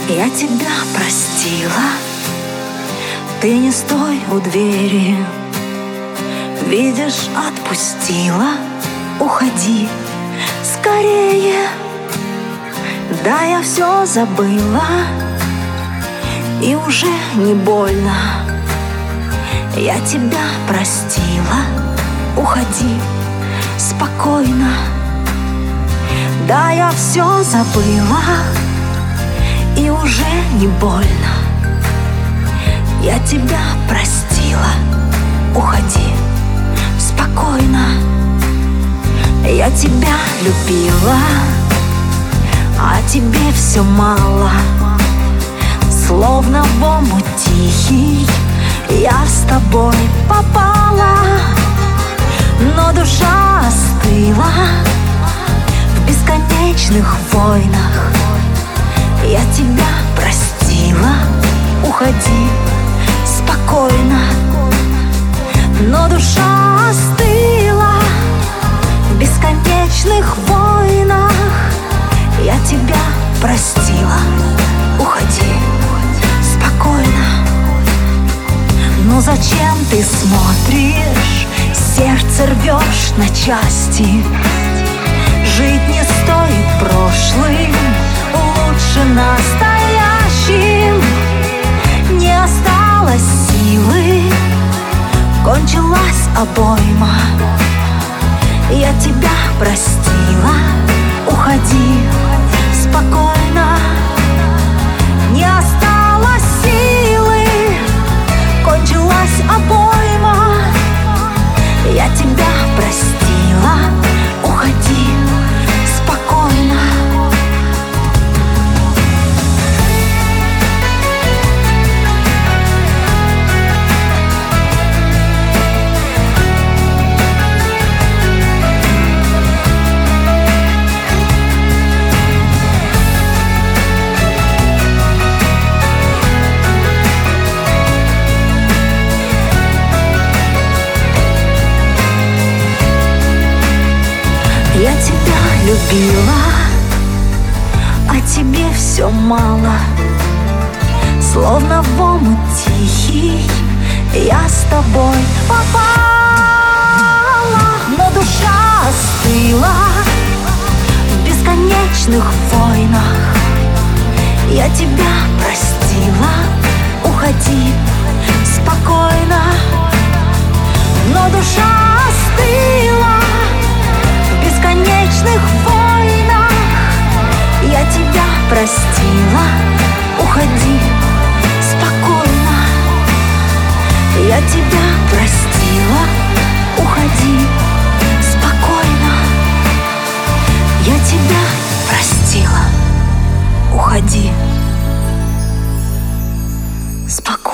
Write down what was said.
Я тебя простила, ты не стой у двери. Видишь, отпустила, уходи скорее. Да, я все забыла, и уже не больно. Я тебя простила, уходи спокойно. Да, я все забыла, и уже не больно. Я тебя простила, уходи спокойно. Я тебя любила, а тебе все мало. Словно в омут тихий я с тобой попала, но душа остыла в бесконечных войнах. Я тебя простила, уходи спокойно, но душа остыла в бесконечных войнах. Я тебя простила, уходи спокойно. Ну зачем ты смотришь, сердце рвешь на части? Жить не стоит прошлым, лучше настоящим. Не осталось силы, кончилась обойма. Я тебя простила, уходи спокойно. Не осталось силы, кончилась обойма. Я тебя простила, уходи спокойно. Я тебя любила, а тебе все мало. Словно в омут тихий я с тобой попала, но душа остыла в бесконечных войнах. Я тебя простила, уходи спокойно, но душа остыла в бесконечных войнах. Я тебя простила, уходи спокойно. Я тебя простила, уходи спокойно. Я тебя простила, уходи спокойно.